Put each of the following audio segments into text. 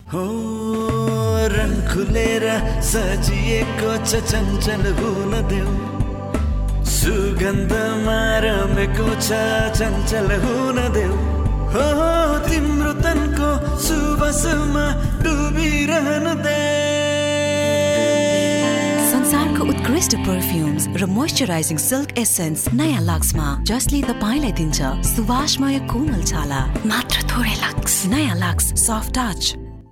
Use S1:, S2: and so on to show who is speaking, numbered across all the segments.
S1: हो रङ खुलेर सजिएको छ चञ्चल हुन देऊ सुगन्धमा रमेको छ चञ्चल हुन देऊ हो तिम्रो तनको सुवासमा डुबिरहन दे
S2: संसारको उत्कृष्ट परफ्युम्स र मोइस्चराइजिङ सिल्क एसेन्स नयाँ लक्समा जसले तपाईलाई दिन्छ सुवासमय कोमल छाला मात्र थोरै लक्स नयाँ लक्स सफ्ट टच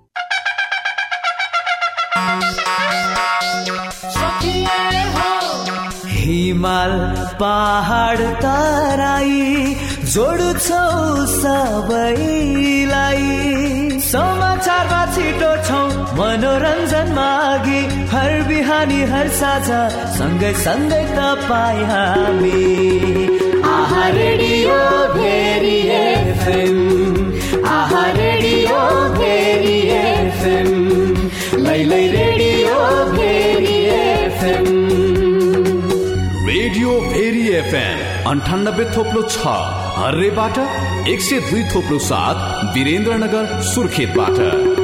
S1: हिमाल पहाड तराई जोड्छौ सबैलाई समाचारमा छिटो छौ मनोरञ्जनमा अघि हर बिहानी हर साझा सँगै सँगै तपाईँ हामी आहा रेडियो भेरी एफएम आहा रेडियो भेरी एफएम लैलै radio Bheri FM
S3: radio Bheri FM 98.6 हर्रेबाट 102.7 वीरेन्द्रनगर सुर्खेतबाट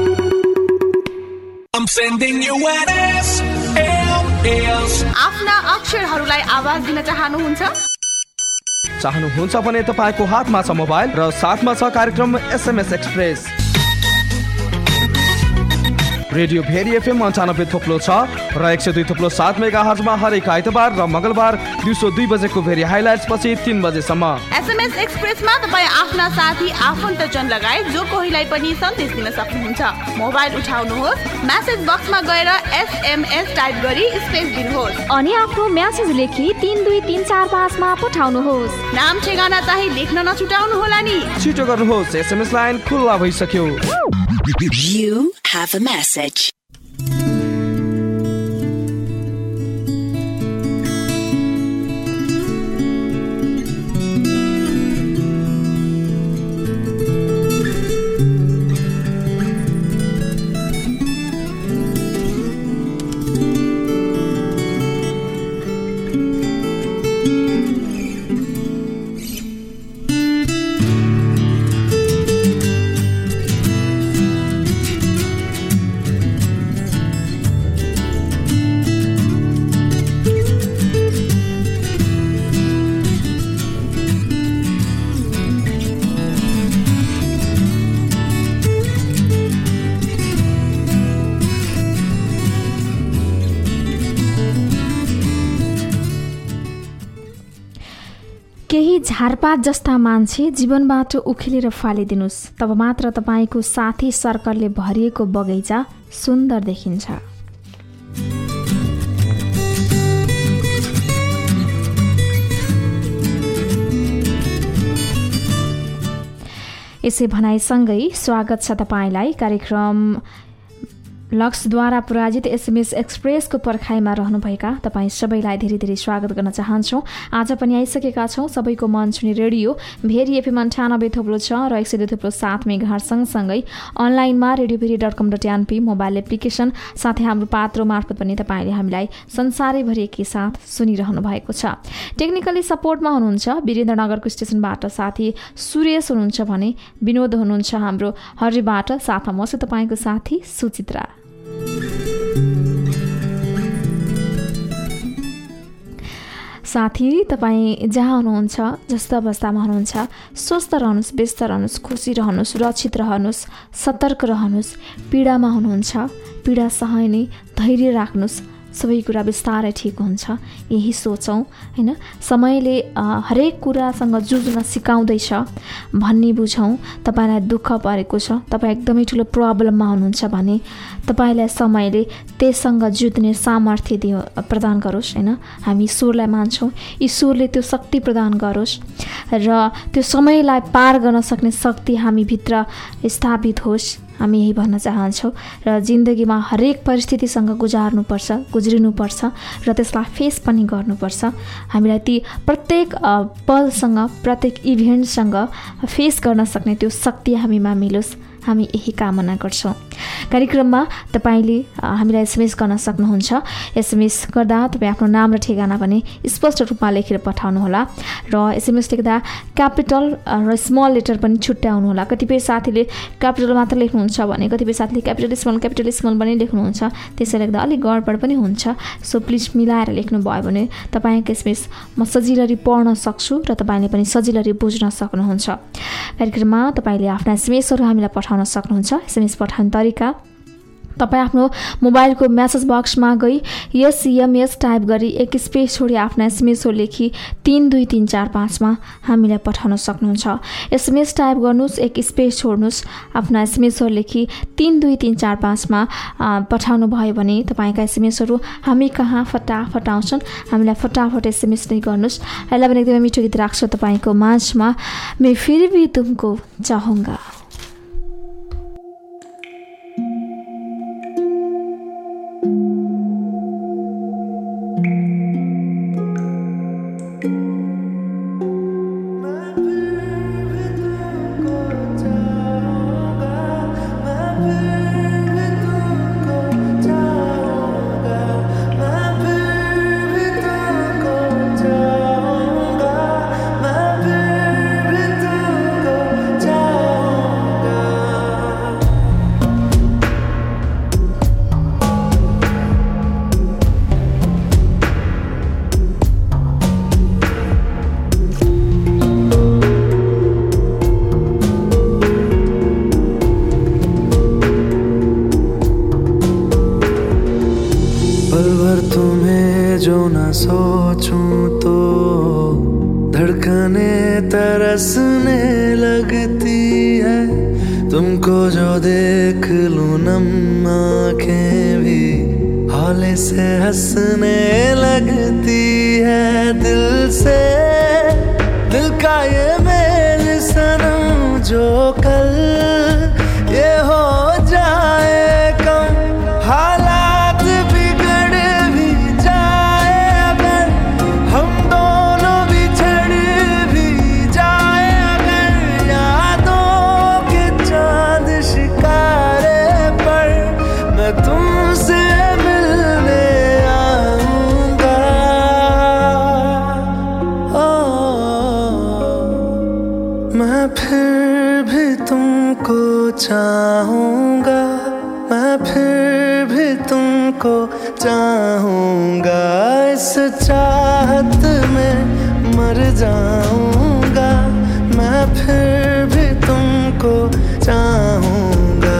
S4: आफ्ना अक्षरहरूलाई आवाज दिन
S5: चाहनुहुन्छ भने तपाईँको हातमा छ मोबाइल र साथमा छ कार्यक्रम SMS express. Radio Bheri FM 98.6 र 102.7 मेगाहर्जमा हरेक आइतबार र मंगलबार दिउँसो 2 बजेको भेरी हाइलाइट्स पछि 3 बजेसम्म।
S4: SMS एक्सप्रेसमा तपाईँ आफ्ना साथी आफन्तजन लगायत जो कोहीलाई पनि सन्देश दिन सक्नुहुन्छ। मोबाइल उठाउनुहोस्, मेसेज बक्समा गएर SMS टाइप गरी स्पेस दिनुहोस्
S6: अनि आफ्नो मेसेज लेखी 32345 मा पठाउनुहोस्।
S4: नाम ठेगाना चाहिँ लेख्न नछुटाउनु होला नि।
S5: छिटो गर्नुहोस्, SMS लाइन खुल्ला भइसक्यो।
S2: You have a message.
S6: केही झारपात जस्ता मान्छे जीवनबाट उखेलेर फालिदिनुस्, तब मात्र तपाईको साथी सर्कलले भरिएको बगैँचा सुन्दर देखिन्छ। यसै भनाइसँगै स्वागत छ तपाईलाई कार्यक्रम लक्सद्वारा प्रायोजित SMS एक्सप्रेसको पर्खाइमा रहनुभएका तपाईँ सबैलाई धेरै धेरै स्वागत गर्न चाहन्छौँ। आज पनि आइसकेका छौँ सबैको मन छुने रेडियो भेरी एफएम 98.6 र 102.7 मेगाहर्ज सँगसँगै अनलाइनमा radiobheri.com.np मोबाइल एप्लिकेसन साथै हाम्रो पात्रो मार्फत पनि तपाईँले हामीलाई संसारैभरि एकै साथ सुनिरहनु भएको छ। टेक्निकली सपोर्टमा हुनुहुन्छ वीरेन्द्रनगरको स्टेसनबाट साथी सुरेश हुनुहुन्छ भने विनोद हुनुहुन्छ हाम्रो हरिबाट, साथमा म चाहिँ तपाईँको साथी सुचित्रा। साथी तपाईँ जहाँ हुनुहुन्छ, जस्तो अवस्थामा हुनुहुन्छ, स्वस्थ रहनुहोस्, व्यस्त रहनुहोस्, खुसी रहनुहोस्, सुरक्षित रहनुहोस्, सतर्क रहनुहोस्। पीडामा हुनुहुन्छ, पीडा सहने धैर्य राख्नुहोस्, सबै कुरा बिस्तारै ठिक हुन्छ यही सोचौँ हैन। समयले हरेक कुरासँग जुझ्न सिकाउँदैछ भन्ने बुझौँ। तपाईलाई दुःख परेको छ, तपाईँ एकदमै ठुलो प्रब्लममा हुनुहुन्छ भने तपाईलाई समयले त्यससँग जुझ्ने सामर्थ्य प्रदान गरोस् हैन। हामी ईश्वरलाई मान्छौँ, ईश्वरले त्यो शक्ति प्रदान गरोस् र त्यो समयलाई पार गर्न सक्ने शक्ति हामी भित्र स्थापित होस्, हामी यही भन्न चाहन्छौँ। र जिन्दगीमा हरेक परिस्थितिसँग गुज्रिनुपर्छ र त्यसलाई फेस पनि गर्नुपर्छ। हामीलाई ती प्रत्येक पलसँग, प्रत्येक इभेन्टसँग फेस गर्न सक्ने त्यो शक्ति हामीमा मिलोस् हामी यही कामना गर्छौँ। कार्यक्रममा तपाईँले हामीलाई एसएमएस गर्न सक्नुहुन्छ। एसएमएस गर्दा तपाईँ आफ्नो नाम र ठेगाना पनि स्पष्ट रूपमा लेखेर पठाउनुहोला र एसएमएस लेख्दा क्यापिटल र स्मल लेटर पनि छुट्याउनुहोला। कतिपय साथीले क्यापिटल मात्र लेख्नुहुन्छ भने कतिपय साथीले क्यापिटल स्मल पनि लेख्नुहुन्छ, त्यसै लेख्दा अलिक गडबड पनि हुन्छ। सो प्लिज मिलाएर लेख्नुभयो भने तपाईँको एसएमएस म सजिलरी पढ्न सक्छु र तपाईँले पनि सजिलरी बुझ्न सक्नुहुन्छ। कार्यक्रममा तपाईँले आफ्ना एसएमएसहरू हामीलाई पठाउन सक्नुहुन्छ। एसएमएस पठाउने तरिका तपाईँ आफ्नो मोबाइलको म्यासेज बक्समा गई एसएमएस टाइप गरी एक स्पेस छोडी आफ्ना एसएमएसहरू लेखी 32345मा हामीलाई पठाउन सक्नुहुन्छ। एसएमएस टाइप गर्नुहोस्, एक स्पेस छोड्नुहोस्, आफ्ना एसएमएसहरू लेखी 32345मा पठाउनु भयो भने तपाईँका एसएमएसहरू हामी कहाँ फटाफट आउँछन्। हामीलाई फटाफट एसएमएस नै गर्नुहोस्। यसलाई पनि एकदमै मिठो गीत राख्छु तपाईँको माझमा, मैं फिर भी तुमको चाहूँगा।
S7: सोचूं तो धड़कने तरसने लगती है, तुमको जो देख लूं नम आँखें भी हौले से हंसने लगती है। दिल से दिल का ये मेल सनम जो कल ये हो जाए कम, हालात बिगड़ भी जाए अगर, हम दोनों बिछड़ भी जाए अगर, यादों के चांद शिकारे पर मैं तुमसे मिलने आऊंगा। मैं फिर भी तुमको चाहूंगा, मैं फिर भी तुमको चाहूंगा, इस चाहत में मर जाऊंगा, मैं फिर भी तुमको चाहूंगा।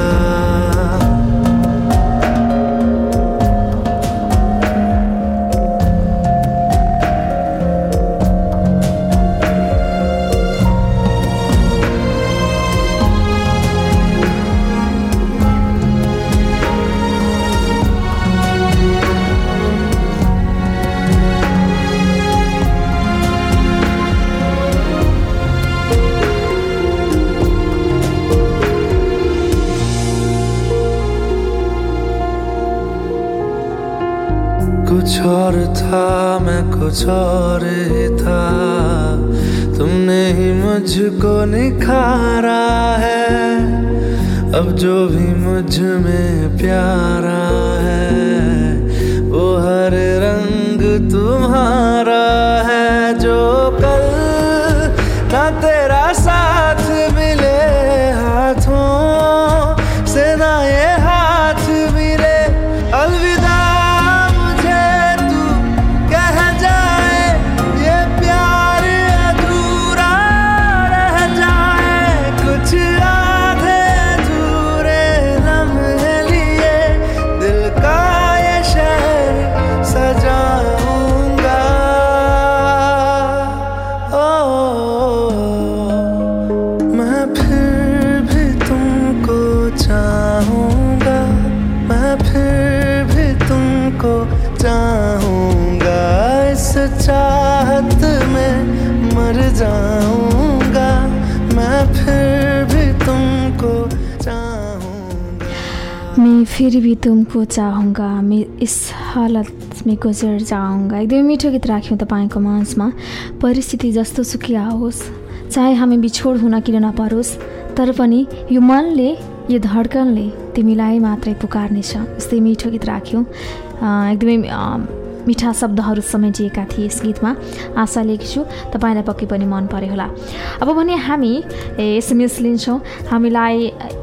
S7: कुछ और था मैं कुछ और ही था, तुमने ही मुझको निखारा है, अब जो भी मुझ में प्यारा है वो हर रंग तुम्हारा है। जो कल ना तेरा साथ मिले हाथों से ना ये हाथ मिले, अलविदा चाहत में मर जाऊंगा, मैं फिर भी तुमको चाहूंगा।
S6: मैं फिर भी तुमको चाहूँगा, मैं इस हालत में गुजर जाऊँगा। एकदमै मिठो गीत राख्यौँ तपाईँको माझमा। परिस्थिति जस्तो सुकै आओस्, चाहे हामी बिछोड हुन किन नपरोस्, तर पनि यो मनले यो धड्कनले तिमीलाई मात्रै पुकार्नेछ यस्तै मिठो गीत राख्यौँ। एकदमै मिठा शब्दहरू समेटिएका थिए यस गीतमा। आशा लिएको छु तपाईँलाई पक्कै पनि मन पर्यो होला। अब भने हामी एसएमएस लिन्छौँ। हामीलाई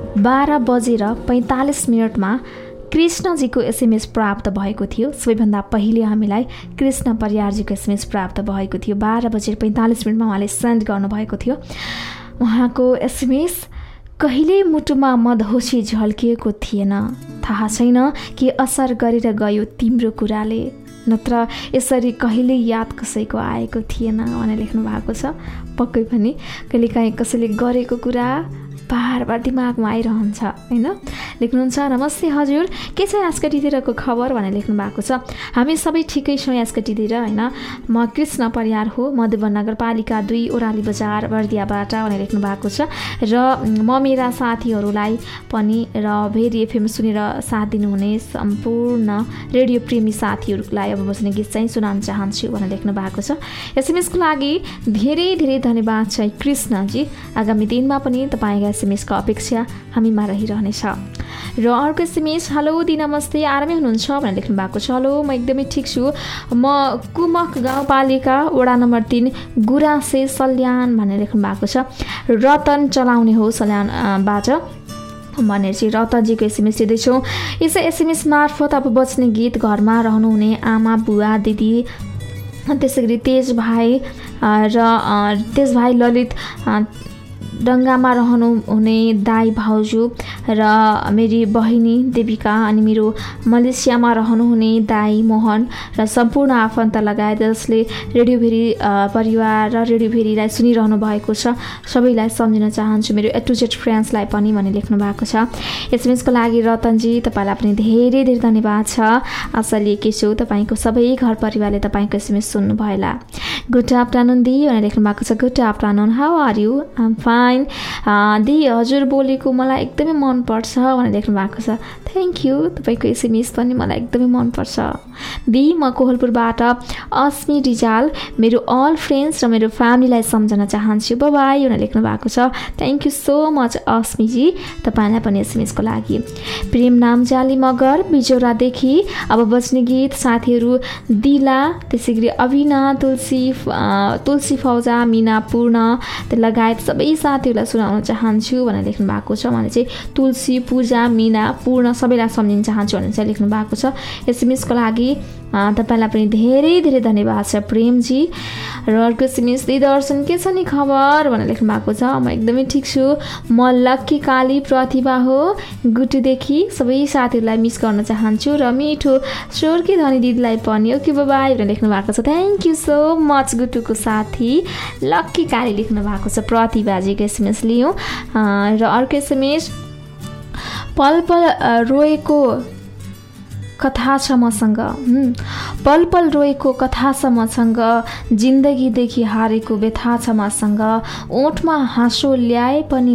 S6: 12:45 कृष्णजीको एसएमएस प्राप्त भएको थियो। सबैभन्दा पहिले हामीलाई कृष्ण परियारजीको एसएमएस प्राप्त भएको थियो। 12:45 उहाँले सेन्ड गर्नुभएको थियो। उहाँको एसएमएस कहिले मुटुमा मदहोसी झल्किएको थिएन, थाहा छैन के असर गरेर गयो तिम्रो कुराले, नत्र यसरी कहिले याद कसैको आएको थिएन भनेर लेख्नु भएको छ। पक्कै पनि कहिलेकाहीँ कसैले गरेको कुरा बार दिमागमा आइरहन्छ होइन। लेख्नुहुन्छ नमस्ते हजुर, के छ यास्कटीतिरको खबर भनेर लेख्नु भएको छ। हामी सबै ठिकै छौँ यास्कटीतिर होइन। म कृष्ण परियार हो, मधुवन नगरपालिका 2 ओराली बजार बर्दियाबाट भनेर लेख्नु भएको छ। र म मेरा साथीहरूलाई पनि र भेरी एफएम सुनेर साथ दिनुहुने सम्पूर्ण रेडियो प्रेमी साथीहरूलाई अब बस्ने गीत चाहिँ सुनाउन चाहन्छु भनेर लेख्नु भएको छ। एसएमएसको लागि धेरै धेरै धन्यवाद छ कृष्णजी। आगामी दिनमा पनि तपाईँका एसएमएसको अपेक्षा हामीमा रहिरहनेछ। र अर्को एसएमएस, हेलो दी नमस्ते, आरामै हुनुहुन्छ भनेर लेख्नु भएको छ। हेलो, म एकदमै ठिक छु। म कुमक गाउँपालिका वडा नम्बर 3 गुराँसे सल्यान भनेर लेख्नु भएको छ। रतन चलाउने हो सल्यानबाट भनेर चाहिँ रतनजीको एसएमएस दिँदैछौँ। यसै एसएमएस मार्फत अब बज्ने गीत घरमा रहनुहुने आमा बुवा दिदी, त्यसै गरी तेज भाइ ललित, डङ्गामा रहनुहुने दाई भाउजू र मेरी बहिनी देविका, अनि मेरो मलेसियामा रहनुहुने दाई मोहन र सम्पूर्ण आफन्त लगायत जसले रेडियो भेरी परिवार र रेडियो भेरीलाई सुनिरहनु भएको छ सबैलाई सम्झिन चाहन्छु। मेरो A to Z फ्रेन्ड्सलाई पनि भनेर लेख्नु भएको छ। एसएमएसको लागि रतनजी तपाईँलाई पनि धेरै धेरै धन्यवाद छ। आशा लिएकै छु तपाईँको सबै घर परिवारले तपाईँको एसएमएस सुन्नुभयो होला। गुड आफ्टरनुन दी भनेर लेख्नु भएको छ। Good afternoon, how are you? I am fine दी, हजुर बोलेको मलाई एकदमै मनपर्छ भनेर लेख्नु भएको छ। थ्याङ्क यू, तपाईँको एसएमएस पनि मलाई एकदमै मनपर्छ दी। म कोहलपुरबाट अस्मी रिजाल मेरो अल फ्रेन्ड्स र मेरो फ्यामिलीलाई सम्झन चाहन्छु, बाई भनेर लेख्नु भएको छ। थ्याङ्क यू सो मच अस्मीजी, तपाईँलाई पनि एसएमएसको लागि। प्रेम नामजाली मगर बिजौरादेखि अब बज्ने गीत साथीहरू दिला, त्यसै गरी अभिना, तुलसी फौजा, मिना पूर्ण लगायत सबै साथीहरूलाई सुनाउन चाहन्छु भनेर लेख्नु भएको छ। उहाँले चाहिँ तुलसी, पूजा, मिना, पूर्ण सबैलाई सम्झिन चाहन्छु भनेर चाहिँ लेख्नु भएको छ। एसएमएसको लागि तपाईँलाई पनि धेरै धेरै धन्यवाद छ प्रेमजी। र अर्को एसएमएस, दर्शन के छ नि खबर भनेर लेख्नु भएको छ। म एकदमै ठिक छु। म लक्की काली प्रतिभा हो गुटुदेखि, सबै साथीहरूलाई मिस गर्न चाहन्छु र मिठो स्वर्की धनी दिदीलाई पनि ओके बाई भनेर लेख्नु भएको छ। थ्याङ्क यू सो मच गुटुको साथी लक्की काली लेख्नु भएको छ। प्रतिभाजीको एसएमएस लियौँ। र अर्को एसएमएस, पल पल रोएको कथा छ मसँग, पल पल रोएको कथा छ मसँग, जिन्दगीदेखि हारेको व्यथा छ मसँग, ओठमा हाँसो ल्याए पनि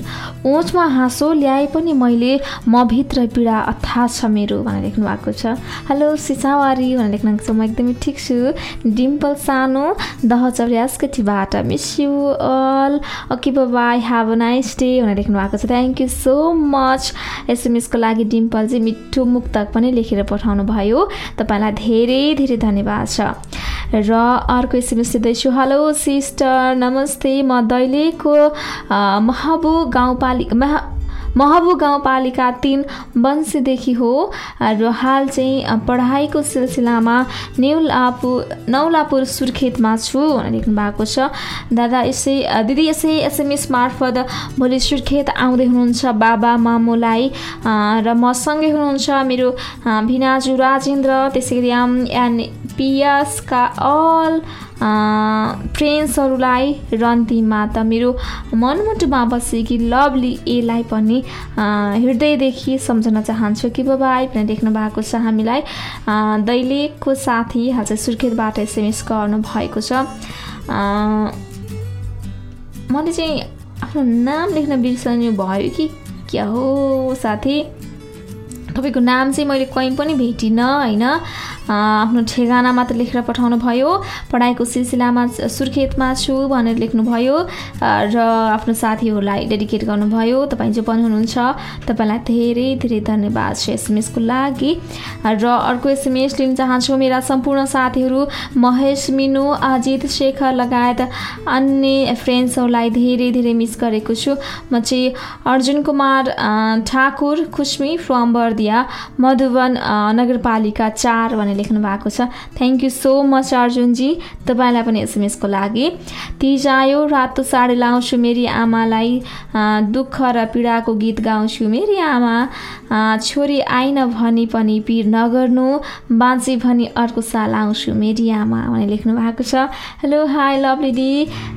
S6: मैले, म भित्र पीडा अथाह छ मेरो भनेर लेख्नु भएको छ। हेलो सिसावारी भनेर लेख्नु भएको छ। म एकदमै ठिक छु। डिम्पल सानो दहचौर्यासकटीबाट miss you all, okay bye, have a nice day भनेर लेख्नु भएको छ। थ्याङ्क यू सो मच एसएमएसको लागि डिम्पलजी। मिठो मुक्तक पनि लेखेर पठाउनु भयो, तपाईँलाई धेरै धेरै धन्यवाद छ। र अर्को एसएमएस दिँदैछु। हेलो सिस्टर नमस्ते, म दैलेखको महबु गाउँपालिका 3 वंशीदेखि हो र हाल चाहिँ पढाइको सिलसिलामा नौलापुर सुर्खेतमा छु भनेर लेख्नु भएको छ। दिदी यसै एसएमएस मार्फत भोलि सुर्खेत आउँदै हुनुहुन्छ बाबा मामुलाई र मसँगै हुनुहुन्छ मेरो भिनाजु राजेन्द्र, त्यसै गरी पिएसका अल फ्रेन्ड्सहरूलाई रन्तीमा त मेरो मनमुटुमा बसेकी लभली एलाई पनि हृदयदेखि सम्झन चाहन्छु कि बाई भनेर लेख्नु भएको छ। हामीलाई दैलेखको साथी आज सुर्खेतबाट एसएमएस गर्नु भएको छ। मैले चाहिँ आफ्नो नाम लेख्न बिर्सनु भयो कि क्या हो साथी, तपाईँको नाम चाहिँ मैले कहीँ पनि भेटिनँ होइन। आफ्नो ठेगाना मात्र लेखेर पठाउनु भयो। पढाइको सिलसिलामा सुर्खेतमा छु भनेर लेख्नुभयो र आफ्नो साथीहरूलाई डेडिकेट गर्नुभयो। तपाईँ जो पनि हुनुहुन्छ तपाईँलाई धेरै धेरै धन्यवाद छ एसएमएसको लागि। र अर्को एसएमएस लिन चाहन्छु। मेरा सम्पूर्ण साथीहरू महेश, मिनु, अजित, शेखर लगायत अन्य फ्रेन्ड्सहरूलाई धेरै धेरै मिस गरेको छु। म चाहिँ अर्जुन कुमार ठाकुर खुस्मी फ्रम बर्दिया मधुवन नगरपालिका 4 भनेर लेख्नु भएको छ। थ्याङ्क यू सो मच अर्जुनजी, तपाईँलाई पनि एसएमएसको लागि। तिज आयो रातो साडी लाउँछु मेरी आमालाई, दुःख र पीडाको गीत गाउँछु मेरी आमा, छोरी आइन भनी पनि पिर नगर्नु, बाँचे भनी अर्को साल आउँछु मेरी आमा भनेर लेख्नु भएको छ। हेलो हाई लभली दी,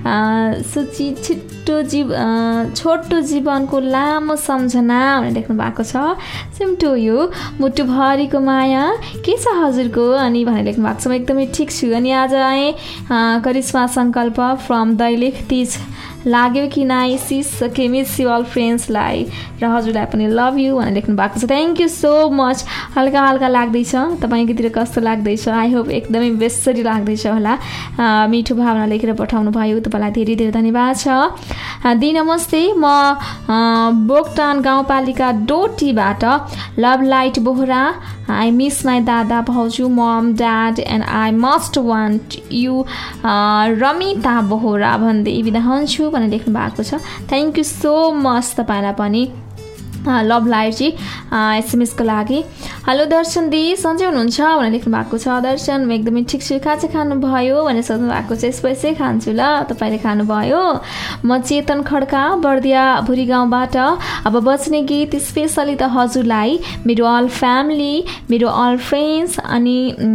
S6: छोटो जीवनको लामो सम्झना भनेर लेख्नु भएको छ। सिम्टो यो मुटुभरिको माया के छ हजुरको अनि भनेर लेख्नु भएको छ। म एकदमै ठिक छु। अनि आज आएँ करिश्मा सङ्कल्प फ्रम दैलेख। तिज लाग्यो कि नाइ सिसके मिस यु अल फ्रेन्ड्सलाई र हजुरलाई पनि लभ यु भनेर लेख्नु भएको छ। Thank you so much. हल्का हल्का लाग्दैछ, तपाईँकोतिर कस्तो लाग्दैछ? आई होप एकदमै बेसरी लाग्दैछ होला। मिठो भावना लेखेर पठाउनु भयो, तपाईँलाई धेरै धेरै धन्यवाद छ। दी नमस्ते, म बोकटान गाउँपालिका डोटीबाट love light Bohara. I miss my दादा भाउजू mom dad and I must want you Ramita Bohara भन्दै बिदा हुन्छु भनेर लेख्नु भएको छ। थ्याङ्क यू सो मच तपाईँलाई पनि लभ लाइफजी एसएमएसको लागि। हेलो दर्शन दी, सन्चै हुनुहुन्छ भनेर लेख्नु भएको छ। दर्शन म एकदमै ठिक छु। खाजा खानुभयो भनेर सोध्नु भएको छ। यसपछि खान्छु ल, तपाईँले खानुभयो। म चेतन खड्का बर्दिया भुरी गाउँबाट। अब बच्ने गीत स्पेसली त हजुरलाई, मेरो अल फ्यामिली, मेरो अल फ्रेन्ड्स अनि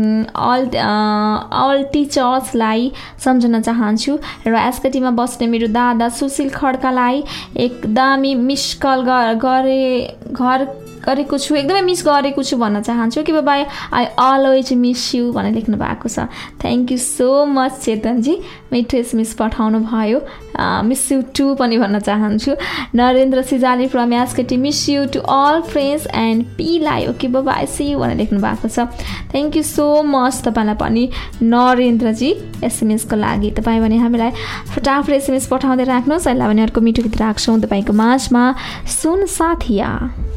S6: अल टिचर्सलाई सम्झन चाहन्छु र एसकेटीमा बस्ने मेरो दादा सुशील खड्कालाई एकदमै मिस कल गरेको छु, एकदमै मिस गरेको छु भन्न चाहन्छु कि बाबा आई अलवेज मिस यु भनेर लेख्नु भएको छ। थ्याङ्क यू सो मच चेतनजी, मिठो एसएमएस पठाउनु भयो। मिस यु टु पनि भन्न चाहन्छु। Narendra Sijali from SKT, miss you to all friends and पीलाई ओके बाबा आई सी यु भनेर लेख्नु भएको छ। थ्याङ्क यू सो मच तपाईँलाई पनि नरेन्द्रजी एसएमएसको लागि। तपाईँ भने हामीलाई फटाफट एसएमएस पठाउँदै राख्नुहोस्। अहिले भने अर्को मिठो गीत राख्छौँ तपाईँको माझमा, सुन साथिया।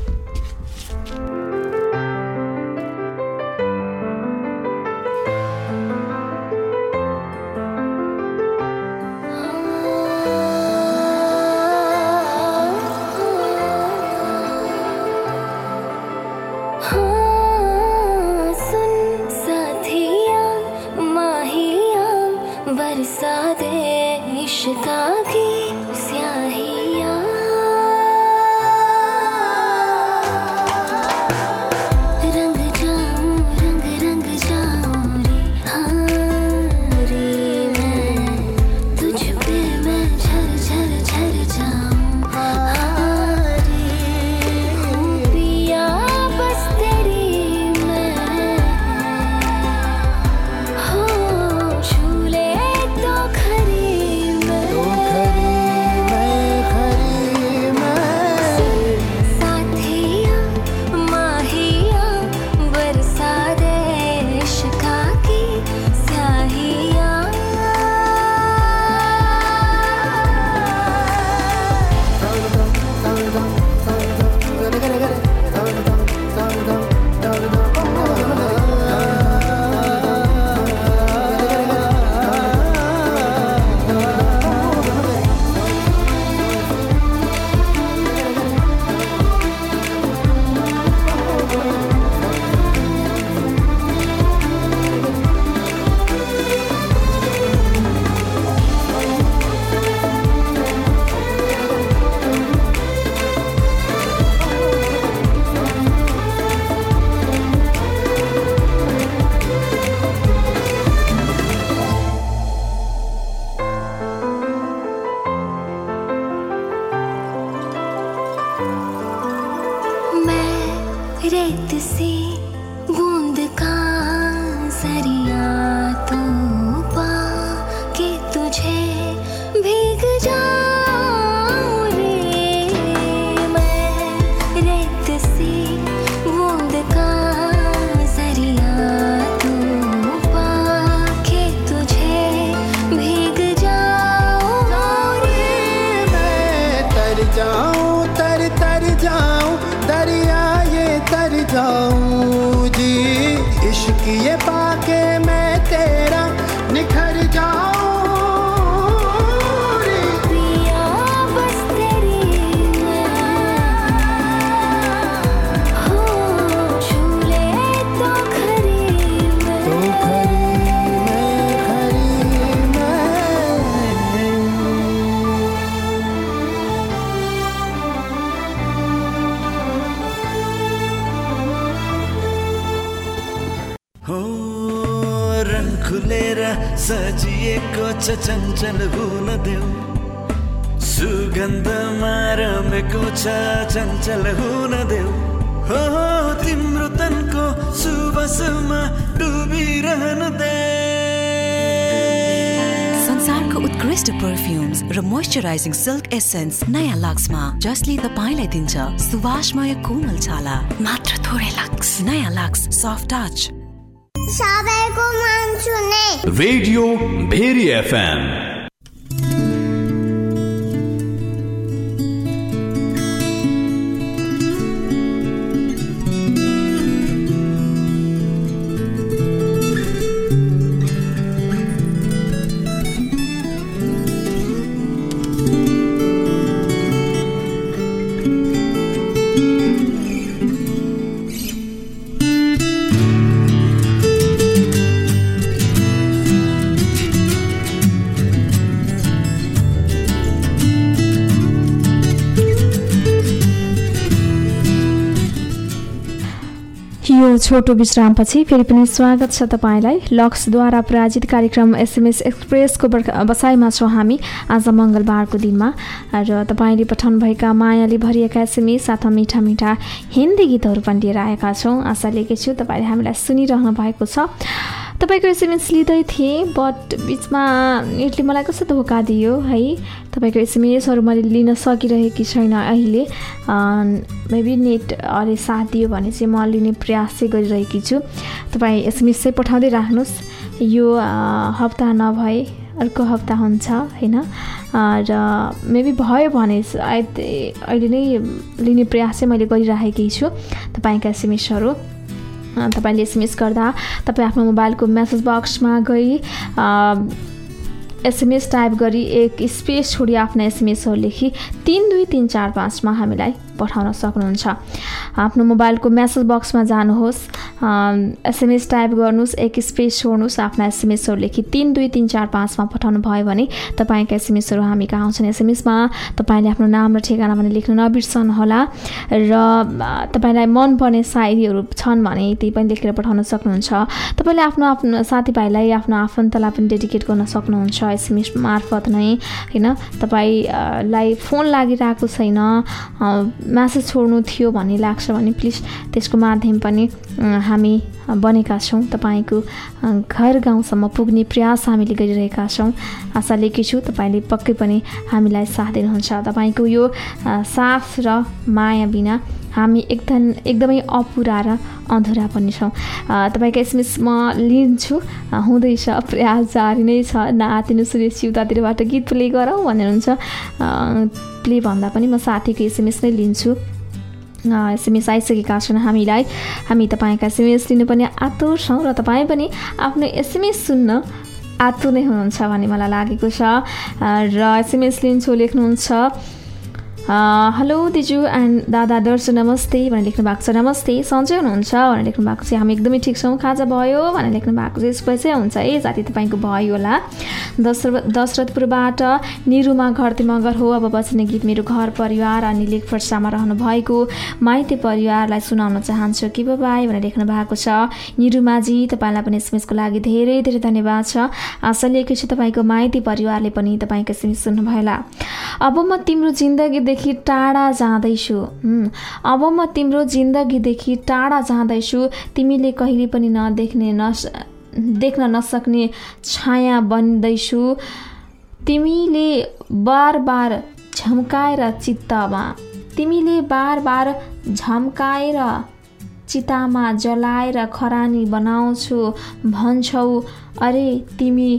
S8: रेत सी बूंद का जरिया तू पा के तुझे भीग जाऊं रे। मैं रेत सी बूंद
S9: खुलेर सजिएको छ चञ्चल हुन देऊ सुगन्धमा रमेको छ चञ्चल हुन देऊ हो तिम्रो तनको सुवासमा डुबिरहन दे
S2: संसारको उत्कृष्ट परफ्युम्स र मोइस्चराइजिङ सिल्क एसेन्स नयाँ लक्समा जसले तपाईलाई दिन्छ सुवासमय कोमल छाला मात्र थोरै लक्स नयाँ लक्स सफ्ट टच
S10: सबैको मन छुने
S3: रेडियो भेरी एफएम
S6: यो छोटो विश्रामपछि फेरि पनि स्वागत छ तपाईँलाई लक्सद्वारा प्रायोजित कार्यक्रम एसएमएस एक्सप्रेसको बसाइमा छौँ हामी आज मङ्गलबारको दिनमा र तपाईँले पठाउनुभएका मायाले भरिएका एसएमएस साथमा मिठा मिठा हिन्दी गीतहरू पनि लिएर आएका छौँ आशा लिएकै छु तपाईँले हामीलाई सुनिरहनु भएको छ तपाईँको एसएमएस लिँदै थिएँ बट बिचमा नेटले मलाई कस्तो धोका दियो है तपाईँको एसएमएसहरू मैले लिन सकिरहेकी छैन अहिले मेबी नेटले साथ दियो भने चाहिँ म लिने प्रयास चाहिँ गरिरहेकी छु तपाईँ एसएमएस चाहिँ पठाउँदै राख्नुहोस् यो हप्ता नभए अर्को हप्ता हुन्छ होइन र मेबी भयो भने अहिले नै लिने प्रयास चाहिँ मैले गरिरहेकी छु तपाईँका एसएमएसहरू तपाईँले एसएमएस गर्दा तपाईँ आफ्नो मोबाइलको मेसेज बक्समा गई एसएमएस टाइप गरी एक स्पेस छोडी आफ्नो एसएमएसहरू लेखी 32345 मा हामीलाई पठाउन सक्नुहुन्छ आफ्नो मोबाइलको मेसेज बक्समा जानुहोस् एसएमएस टाइप गर्नुहोस् एक स्पेस छोड्नुहोस् आफ्ना एसएमएसहरू लेखी 32345 मा पठाउनु भयो भने तपाईँका एसएमएसहरू हामी कहाँ आउँछन् एसएमएसमा तपाईँले आफ्नो नाम र ठेगाना भने लेख्न नबिर्सनुहोला र तपाईँलाई मनपर्ने शायरीहरू छन् भने त्यही पनि लेखेर पठाउन सक्नुहुन्छ तपाईँले आफ्नो साथीभाइलाई आफ्नो आफन्तलाई पनि डेडिकेट गर्न सक्नुहुन्छ एसएमएस मार्फत नै होइन तपाईँलाई फोन लागिरहेको छैन म्यासेज छोड्नु थियो भन्ने लाग्छ भने प्लिज त्यसको माध्यम पनि हामी बनेका छौँ तपाईँको घर गाउँसम्म पुग्ने प्रयास हामीले गरिरहेका छौँ आशा लिएकी छु तपाईँले पक्कै पनि हामीलाई साथ दिनुहुन्छ तपाईँको यो साथ र माया बिना हामी एकदमै अपुरा र अधुरा पनि छौँ तपाईँको एसएमएस म लिन्छु हुँदैछ प्रयास जारी नै छ नातिनु सुरेश उतातिरबाट गीत प्ले गरौँ भन्नुहुन्छ प्ले भन्दा पनि म साथीको एसएमएस नै लिन्छु एसएमएस आइसकेका छन् हामी तपाईँका एसएमएस लिनु पनि आतुर छौँ र तपाईँ पनि आफ्नो एसएमएस सुन्न आतुर नै हुनुहुन्छ भन्ने मलाई लागेको छ र एसएमएस लिन्छु लेख्नुहुन्छ हेलो दिजु एन्ड दादा दर्शु नमस्ते भनेर लेख्नु भएको छ नमस्ते सन्चै हुनुहुन्छ भनेर लेख्नु भएको छ हामी एकदमै ठिक छौँ खाजा भयो भनेर लेख्नु भएको छ यसपछि चाहिँ हुन्छ जाति तपाईँको भयो होला दशरथपुरबाट निरुमा घरते मगर हो अब बच्ने गीत मेरो घर परिवार अनि लेख फर्सामा रहनु भएको माइती परिवारलाई सुनाउन चाहन्छु कि बाबाई भनेर लेख्नु भएको छ निरुमाजी तपाईँलाई पनि एसएमएसको लागि धेरै धेरै धन्यवाद छ आशा लिएको छु तपाईँको माइती परिवारले पनि तपाईँको एसएमएस सुन्नुभयो होला अब म तिम्रो जिन्दगीदेखि टाढा जाँदैछु अब म तिम्रो जिन्दगीदेखि टाढा जाँदैछु तिमीले कहिले पनि देख्न नसक्ने छाया बन्दैछु तिमीले बार बार झम्काएर चितामा जलाएर खरानी बनाउँछु भन्छौ अरे तिमी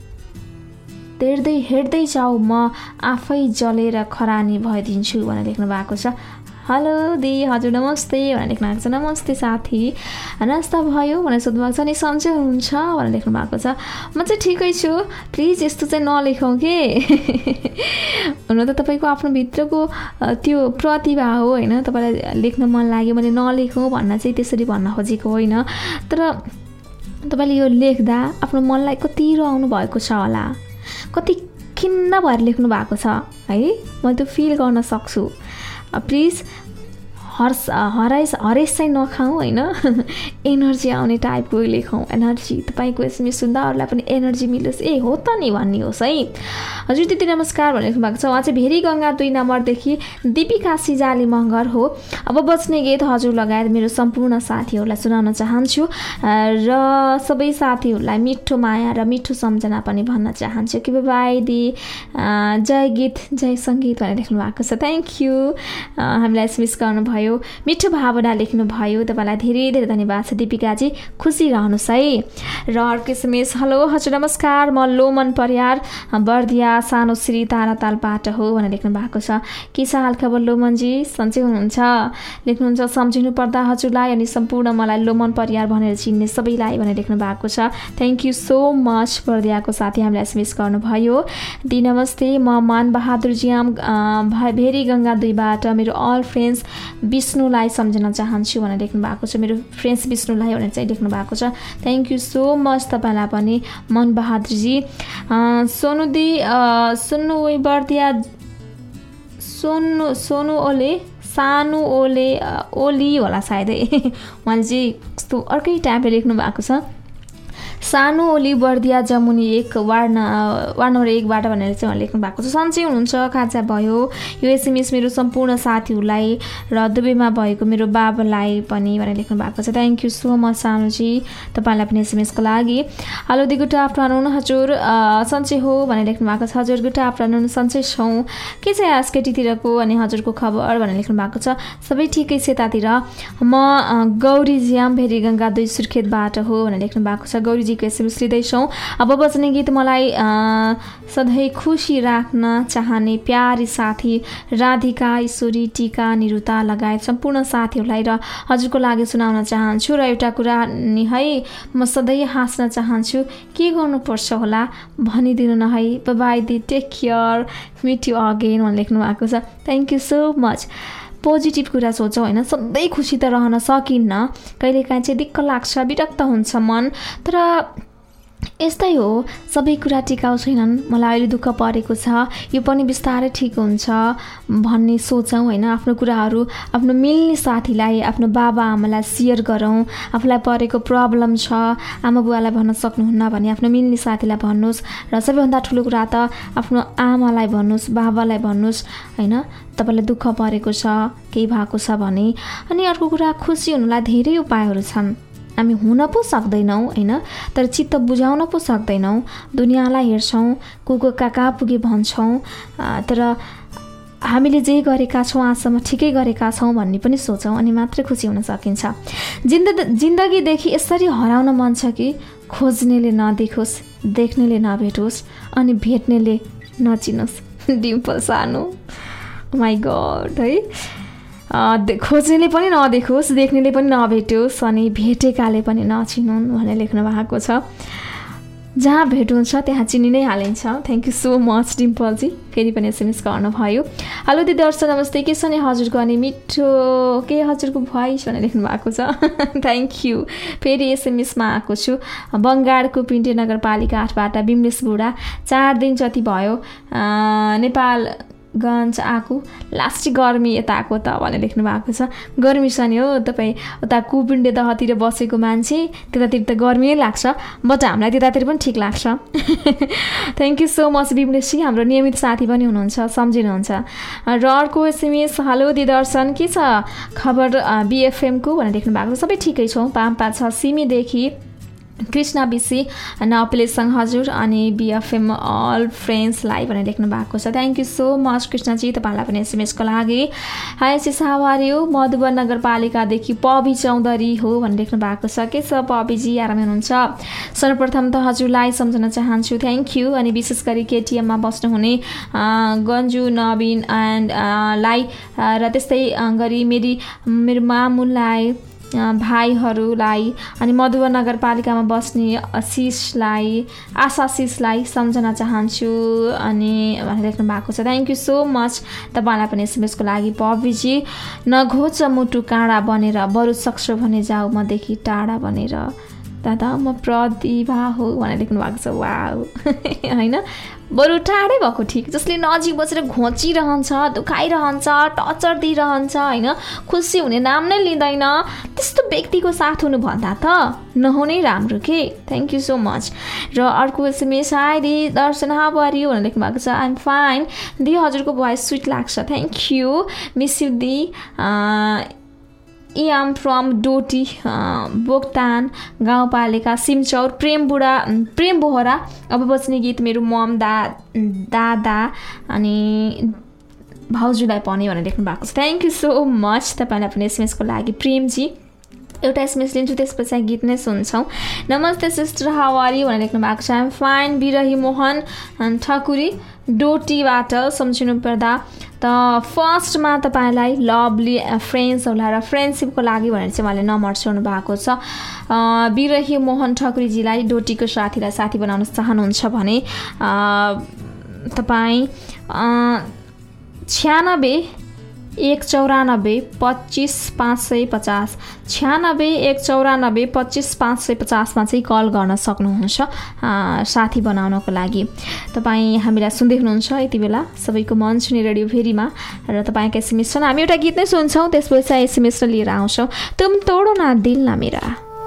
S6: हेर्दै जाऊ म आफै जलेर खरानी भइदिन्छु भनेर लेख्नु भएको छ हेलो दी हजुर नमस्ते भनेर लेख्नु भएको छ नमस्ते साथी नास्ता भयो भनेर सोध्नु भएको छ नि सन्चै हुनुहुन्छ भनेर लेख्नु भएको छ म चाहिँ ठिकै छु प्लिज यस्तो चाहिँ नलेखौँ के हुन त तपाईँको आफ्नो भित्रको त्यो प्रतिभा हो होइन तपाईँलाई लेख्न मन लाग्यो मैले नलेखौँ भन्न चाहिँ त्यसरी भन्न खोजेको होइन तर तपाईँले यो लेख्दा आफ्नो मनलाई कति रुवाउनु भएको छ होला कति खिन्न भएर लेख्नु भएको छ है मैले त्यो फिल गर्न सक्छु प्लिज हरेस चाहिँ नखाउँ होइन एनर्जी आउने टाइपको लेखौँ एनर्जी तपाईँको एसएमएस सुन्दा अरूलाई पनि एनर्जी मिलोस् हो त नि भन्ने होस् है हजुर दिदी नमस्कार भनेको भएको छ उहाँ चाहिँ भेरी गङ्गा 2 नम्बरदेखि दीपिका सिजाली मगर हो अब बच्ने गीत हजुर लगायत मेरो सम्पूर्ण साथीहरूलाई सुनाउन चाहन्छु र सबै साथीहरूलाई मिठो माया र मिठो सम्झना पनि भन्न चाहन्छु कि बाई दी जय गीत जय सङ्गीत भनेर लेख्नु भएको छ थ्याङ्क यू हामीलाई एसएमएस गर्नुभयो मिठो भावना लेख्नुभयो तपाईँलाई धेरै धेरै धन्यवाद छ दिपिकाजी खुसी रहनुहोस् है र अर्को एसएमएस हेलो हजुर नमस्कार म लोमन परियार बर्दिया सानो श्री तारातालबाट हो भनेर लेख्नु भएको छ के छ हालखबर लोमनजी सन्चै हुनुहुन्छ लेख्नुहुन्छ सम्झिनु पर्दा हजुरलाई अनि सम्पूर्ण मलाई लोमन परियार भनेर चिन्ने सबैलाई भनेर लेख्नु भएको छ थ्याङ्क यू सो मच बर्दियाको साथी हामीलाई एसएमएस गर्नुभयो दी नमस्ते म मान बहादुर जियाम भेरी गङ्गा 2बाट मेरो अल फ्रेन्ड्स विष्णुलाई सम्झन चाहन्छु भनेर लेख्नु भएको छ मेरो फ्रेन्ड्स विष्णुलाई भनेर चाहिँ लेख्नु भएको छ थ्याङ्क यू सो मच तपाईँलाई पनि मन बहादुरजी सोनुदी सुन्नु बर्दिया सोनु ओले सानो ओली होला सायदै उहाँले चाहिँ कस्तो अर्कै टाइपले लेख्नु भएको छ सानो ओली बर्दिया जमुनी 1 वार्ड नम्बर 1बाट भनेर चाहिँ उहाँले लेख्नु भएको छ सन्चै हुनुहुन्छ खाजा भयो यो एसएमएस मेरो सम्पूर्ण साथीहरूलाई र दुबईमा भएको मेरो बाबालाई पनि भनेर लेख्नु भएको छ थ्याङ्क यू सो मच सानुजी तपाईँलाई पनि एसएमएसको लागि हेलो दी गुड आफ्टरनुन हजुर सन्चै हो भनेर लेख्नु भएको छ हजुर गुड आफ्टरनुन सन्चै छौँ के छ आज केटीतिरको अनि हजुरको खबर भनेर लेख्नु भएको छ सबै ठिकै छ यतातिर म गौरी जियाम भेरी गङ्गा 2 सुर्खेतबाट हो भनेर लेख्नु भएको छ गौरीजी एसएमएस लिँदैछौँ अब बज्ने गीत मलाई सधैँ खुसी राख्न चाहने प्यारी साथी राधिका ईश्वरी टीका निरुता लगायत सम्पूर्ण साथीहरूलाई र हजुरको लागि सुनाउन चाहन्छु र एउटा कुरा नि है म सधैँ हाँस्न चाहन्छु के गर्नुपर्छ होला भनिदिनु न है बाई दी take care meet you again भनेर लेख्नु भएको छ thank you so much positive कुरा सोचौँ होइन सधैँ खुसी त रहन सकिन्न कहिलेकाहीँ चाहिँ दिक्क लाग्छ विरक्त हुन्छ मन तर यस्तै हो सबै कुरा टिकाउ छैनन् मलाई अहिले दुःख परेको छ यो पनि बिस्तारै ठिक हुन्छ भन्ने सोचौँ होइन आफ्नो कुराहरू आफ्नो मिल्ने साथीलाई आफ्नो बाबा आमालाई सेयर गरौँ आफूलाई परेको प्रब्लम छ आमा बुवालाई भन्न सक्नुहुन्न भने आफ्नो मिल्ने साथीलाई भन्नुहोस् र सबैभन्दा ठुलो कुरा त आफ्नो आमालाई भन्नुहोस् बाबालाई भन्नुहोस् होइन तपाईँलाई दुःख परेको छ केही भएको छ भने अनि अर्को कुरा खुसी हुनुलाई धेरै उपायहरू छन् हामी हुन पो सक्दैनौँ होइन तर चित्त बुझाउन पो सक्दैनौँ दुनियाँलाई हेर्छौँ को कहाँ पुगे भन्छौँ तर हामीले जे गरेका छौँ आजसम्म ठिकै गरेका छौँ भन्ने पनि सोचौँ अनि मात्रै खुसी हुन सकिन्छ जिन्दगीदेखि यसरी हराउन मन छ कि खोज्नेले नदेखोस् देख्नेले नभेटोस् अनि भेट्नेले नचिनोस् डिम्पल सानो माई गड है खोज्नेले पनि नदेखोस् देख्नेले पनि नभेटोस् अनि भेटेकाले पनि नचिनुन् भनेर लेख्नु भएको छ जहाँ भेट हुन्छ त्यहाँ चिनि नै हालिन्छ थ्याङ्क यू सो मच डिम्पलजी फेरि पनि एसएमएस गर्नुभयो हेलो दिदी दर्शन नमस्ते के छ नि हजुरको अनि मिठो के हजुरको भोइस भनेर लेख्नु भएको छ थ्याङ्क यू फेरि एसएमएसमा आएको छु बङ्गालको पिन्टे नगरपालिका 8बाट बिमलेश बुढा 4 दिन जति भयो नेपाल गन्ज आएको लास्ट गर्मी यता आएको त भनेर लेख्नु भएको छ गर्मी छ नि हो तपाईँ उता कुपिन्डे दहतिर बसेको मान्छे त्यतातिर त गर्मी नै लाग्छ बट हामीलाई त्यतातिर पनि ठिक लाग्छ थ्याङ्क यू सो मच बिमलेशजी हाम्रो नियमित साथी पनि हुनुहुन्छ सम्झिनुहुन्छ र अर्को एसएमएस हेलो दिदर्शन के छ खबर बिएफएमको भनेर लेख्नु भएको छ सबै ठिकै छौँ पाम्पा छ सिमीदेखि कृष्णा बिसी नपिलेसँग हजुर अनि बिएफएम अल फ्रेन्ड्सलाई भनेर लेख्नु भएको छ थ्याङ्क यू सो मच कृष्णजी तपाईँलाई पनि एसएमएसको लागि hi sis how are you Madhuban नगरपालिकादेखि पबी चौधरी हो भनेर लेख्नु भएको छ के छ पबीजी आरामै हुनुहुन्छ सर्वप्रथम त हजुरलाई सम्झन चाहन्छु थ्याङ्क यू अनि विशेष गरी केटिएममा बस्नुहुने गन्जु नवीन एन्ड लाई र त्यस्तै गरी मेरो मामुलाई भाइहरूलाई अनि मधुवन नगरपालिकामा बस्ने आशाशिषलाई सम्झन चाहन्छु अनि भनेर लेख्नु भएको छ थ्याङ्क यू सो मच तपाईँलाई पनि एसएमएसको लागि पबीजी नघोच मुटु काँडा बनेर बरु सक्छु भने जाऊ मदेखि टाढा बनेर दादा म प्रतिभा हो भनेर लेख्नु भएको छ। वाउ होइन, बरु टाढै भएको ठिक, जसले नजिक बसेर घोचिरहन्छ, दुखाइरहन्छ, टर्चर दिइरहन्छ होइन, खुसी हुने नाम नै लिँदैन, त्यस्तो व्यक्तिको साथ हुनुभन्दा त नहुनै राम्रो के। Thank you so much. र अर्को एसएमएस, हाई दि दर्शन हाउ आर यु भनेर लेख्नु भएको छ। आइएम फाइन दि, हजुरको भोइस स्विट लाग्छ। थ्याङ्क यू, मिस यु दि। I am from Doti Boktan गाउँपालिका सिमचौर प्रेम बोहरा। अब बस्ने गीत मेरो मम दादा अनि भाउजूलाई पनि भनेर लेख्नु भएको छ। थ्याङ्क यू सो मच तपाईँलाई पनि एसएमएसको लागि प्रेमजी। एउटा एसएमएस लिन्छु, त्यसपछि गीत नै सुन्छौँ। नमस्ते सिस्टर हाउ आर यु भनेर लेख्नु भएको छ। आइएम फाइन बिरही मोहन ठकुरी डोटीबाट सम्झिनु पर्दा त फर्स्टमा तपाईँलाई लभली फ्रेन्ड्स होला र फ्रेन्डसिपको लागि भनेर चाहिँ उहाँले नम्बर छोड्नु भएको छ। बिरही मोहन ठकुरीजीलाई डोटीको साथीलाई साथी बनाउन चाहनुहुन्छ भने तपाईँ 96 194 25 550 96 194 25 550 मा चाहिँ कल गर्न सक्नुहुन्छ साथी बनाउनको लागि। तपाईँ हामीलाई सुन्दै हुनुहुन्छ यति बेला सबैको मन छुने रेडियो भेरीमा र तपाईँका एसएमएस छन्। हामी एउटा गीत नै सुन्छौँ, त्यसपछि एसएमएस लिएर आउँछौँ। तुम तोडो ना दिल ना मेरा।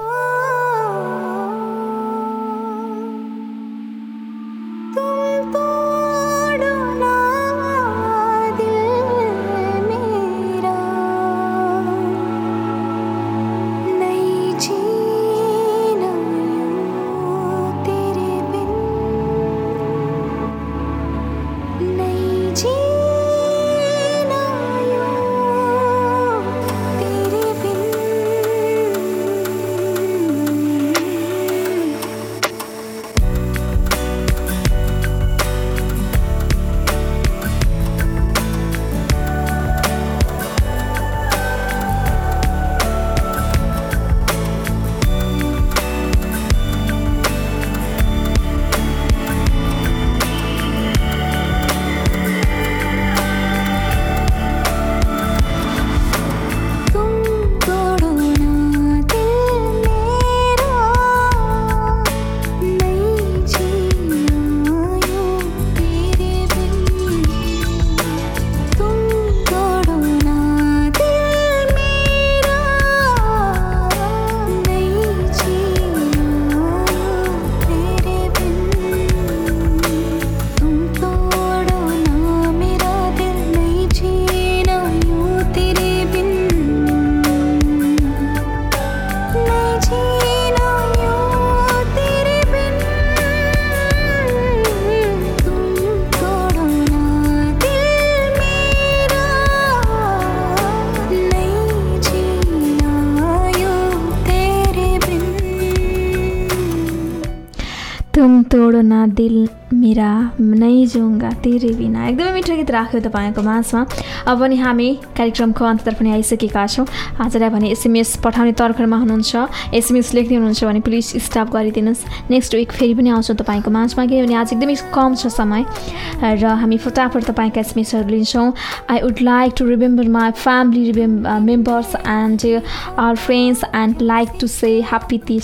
S6: तुम तोडो ना दिल मेरा नै जाऊँगा तेरे बिना। एकदमै मिठो गीत राख्यो तपाईँको माझमा। अब पनि हामी कार्यक्रमको अन्ततर्फ पनि आइसकेका छौँ। आजलाई भने एसएमएस पठाउने तर्खरमा हुनुहुन्छ, एसएमएस लेख्दै हुनुहुन्छ भने प्लिज स्टप गरिदिनुहोस्। नेक्स्ट विक फेरि पनि आउँछौँ तपाईँको माझमा, किनभने आज एकदमै कम छ समय र हामी फटाफट तपाईँका एसएमएसहरू लिन्छौँ। I would like to remember my family members and our friends and like to say happy Teej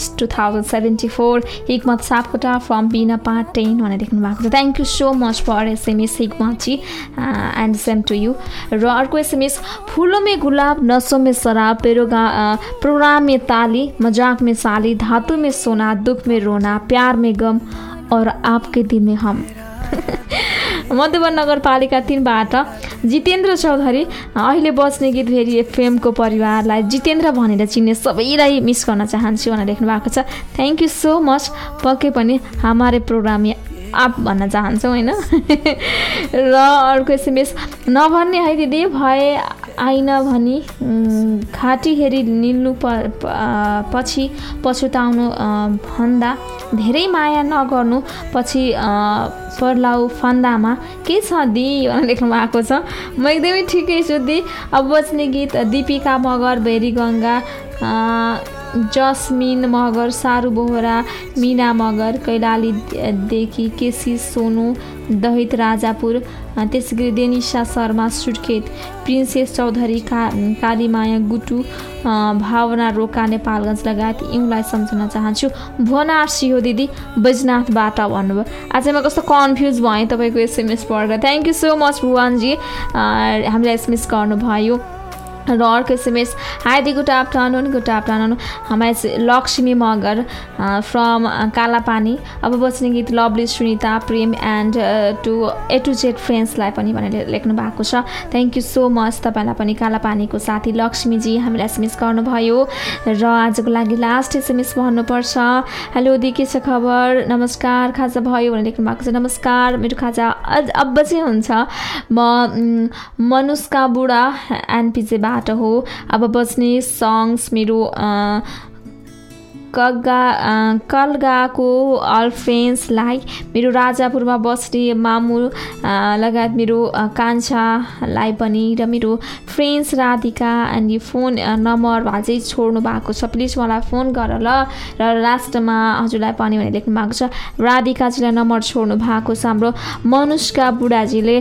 S6: 2074 Hikmat Sapkota from बिना पाटेन भनेर लेख्नु भएको छ। Thank you so much for SMS हिकमतजी एन्ड सेम टु यू। र अर्को एसएमएस, फूलों में गुलाब नसों में शराब प्रोग्राम में ताली मजाक में साली धातु में सोना दुख में रोना प्यार में गम और आपके दिन में हम। मधुवन नगरपालिका 3बाट जितेन्द्र चौधरी। अहिले बस्ने गीत भेरी एफएमको परिवारलाई जितेन्द्र भनेर चिन्ने सबैलाई मिस गर्न चाहन्छु भनेर लेख्नु भएको छ। Thank you so much. पक्कै पनि हाम्रो प्रोग्राम आप भन्न चाहन्छौँ होइन। र अर्को एसएमएस, नभन्ने है दिदी भए आइन भनी घाँटी हेरी निल्नु पछि पछुताउनु भन्दा धेरै माया नगर्नु पछि पर्लाउ फन्दामा के छ दि भनेर लेख्नु भएको छ। म एकदमै ठिकै छु दि। अब बज्ने गीत दीपिका मगर, भेरी गङ्गा, जस्मिन मगर, सारू बोहरा, मिना मगर, कैलालीदेखि केसी सोनु दहित राजापुर, त्यसै गरी देनिसा शर्मा सुर्खेत, प्रिन्सेस चौधरी कालीमाया गुटु, भावना रोका नेपालगञ्ज लगायत यिनलाई सम्झन चाहन्छु। भुवन आरसी हो दिदी बैजनाथबाट भन्नुभयो। आज म कस्तो कन्फ्युज भएँ तपाईँको एसएमएस पढेर। थ्याङ्क यू सो मच भुवनजी, हामीलाई एसएमएस गर्नुभयो। र अर्को एसएमएस, हाई दि गुड आफ्टरनुन हमारे लक्ष्मी मगर फ्रम कालापानी। अब बच्ने गीत lovely Sunita Prem and to A to Z फ्रेन्ड्सलाई पनि भनेर लेख्नु भएको छ। थ्याङ्क यू सो मच तपाईँलाई पनि कालापानीको साथी लक्ष्मीजी हामीलाई एसएमएस गर्नुभयो। र आजको लागि लास्ट एसएमएस भन्नुपर्छ। हेलो दी के छ खबर, नमस्कार खाजा भयो भनेर लेख्नु भएको छ। नमस्कार, मेरो खाजा अब चाहिँ हुन्छ। म मनुष्का बुढा एनपिजेबाट हो। अब बज्ने सङ्ग्स मेरो कलगाको अल फ्रेन्ड्सलाई, मेरो राजापुरमा बस्ने मामु लगायत मेरो कान्छालाई पनि, र मेरो फ्रेन्ड्स राधिका एन्ड यो फोन नम्बर अझै छोड्नु भएको छ, प्लिज मलाई फोन गर ल। र लास्टमा हजुरलाई पनि भनेर लेख्नु भएको छ। राधिकाजीलाई नम्बर छोड्नु भएको छ हाम्रो मनुष्का बुढाजीले।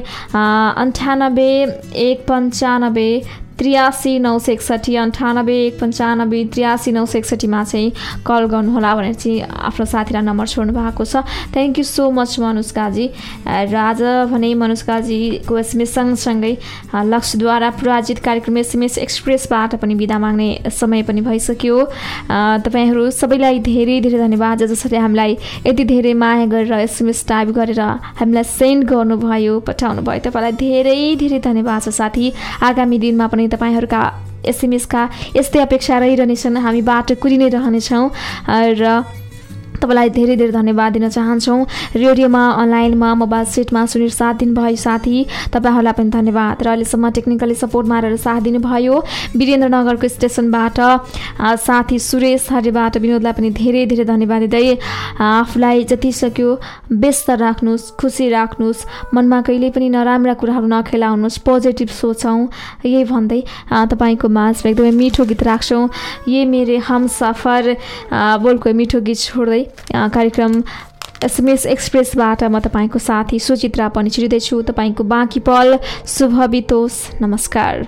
S6: 98 195 83 961 98 195 83 961 चाहिँ कल गर्नुहोला भनेर चाहिँ आफ्नो साथीलाई नम्बर छोड्नु भएको छ। थ्याङ्क यू सो मच मनुष्काजी। र आज भने मनुष्काजीको एसएमएस सँगसँगै लक्ष्यद्वारा प्रायोजित कार्यक्रम एसएमएस एक्सप्रेसबाट पनि बिदा माग्ने समय पनि भइसक्यो। तपाईँहरू सबैलाई धेरै धेरै धन्यवाद, जसरी हामीलाई यति धेरै माया गरेर एसएमएस टाइप गरेर हामीलाई सेन्ड गर्नुभयो, पठाउनु भयो। तपाईँलाई धेरै धेरै धन्यवाद छ साथी। आगामी दिनमा पनि तपाईँहरूका एसएमएसका यस्तै अपेक्षा रहिरहनेछन्, हामी बाटो कुरि नै रहनेछौँ। र तपाईँलाई धेरै धेरै धन्यवाद दिन चाहन्छौँ। रेडियोमा, अनलाइनमा, मोबाइल सेटमा सुनेर साथ दिनुभयो साथी, तपाईँहरूलाई पनि धन्यवाद। र अहिलेसम्म टेक्निकली सपोर्ट मारेर साथ दिनुभयो वीरेन्द्रनगरको स्टेसनबाट साथी सुरेश हरिबाट विनोदलाई पनि धेरै धेरै धन्यवाद दिँदै आफूलाई जति सक्यो व्यस्त राख्नुहोस्, खुसी राख्नुहोस्, मनमा कहिले पनि नराम्रा कुराहरू नखेलाउनुहोस्, पोजिटिभ सोचौँ, यही भन्दै तपाईँको माझमा एकदमै मिठो गीत राख्छौँ। ये मेरे हम सफर बोलको मिठो गीत छोड्दै कार्यक्रम एसएमएस एक्सप्रेसबाट म तपाईँको साथी सुचित्रा पनि छिर्दैछु। तपाईँको बाँकी पल शुभ बितोस्। नमस्कार।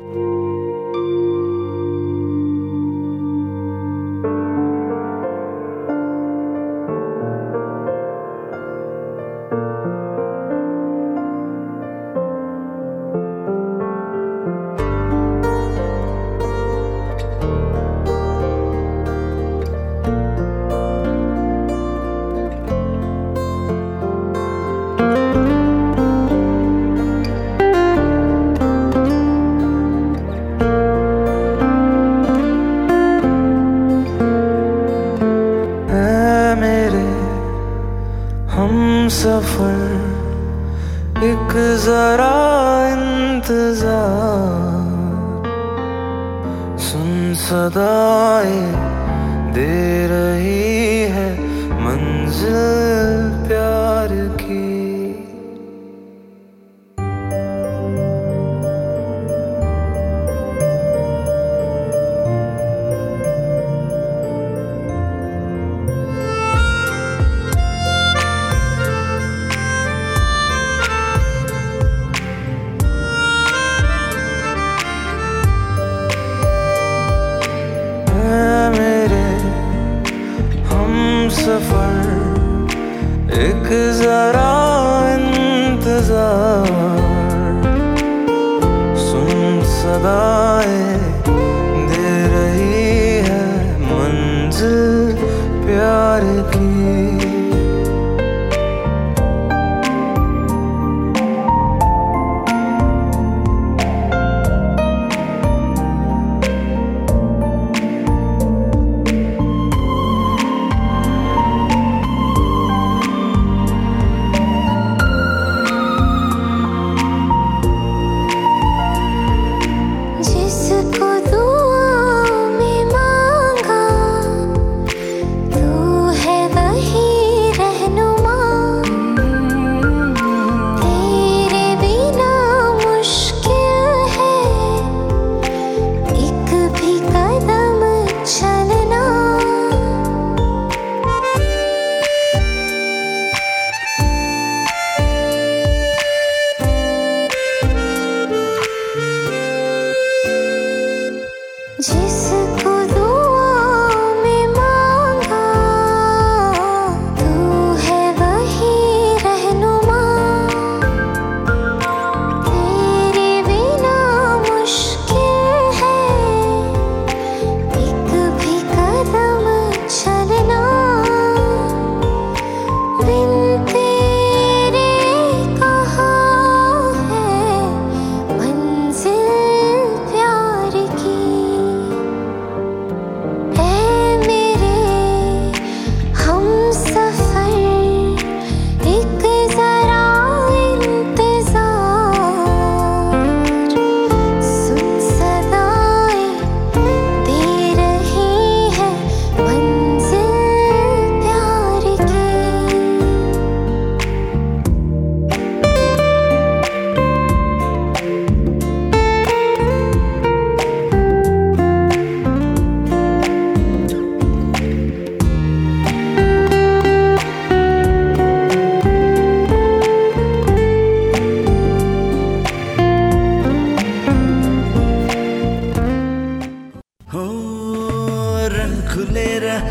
S7: सफर एक जरा इंतजार, सुन सदाएं दे रही है मंजिल प्यार की। सफर एक जरा इंतजार, सुन सदाएं दे रही है मंजिल प्यार की।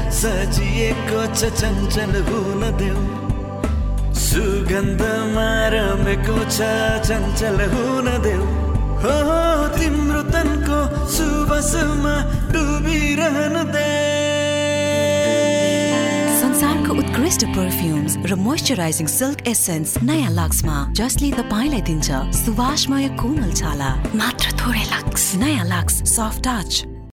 S9: सजिएको छ चञ्चल हुन देऊ सुगन्धमा रमेको छ चञ्चल हुन देऊ हो तिम्रो तनको सुवासमा डुबिरहन दे
S2: संसारको उत्कृष्ट परफ्युम्स र मोइस्चराइजिङ सिल्क एसेन्स नयाँ लक्समा जसले तपाईलाई दिन्छ सुवासमय कोमल छाला मात्र थोरै लक्स नयाँ लक्स सफ्ट टच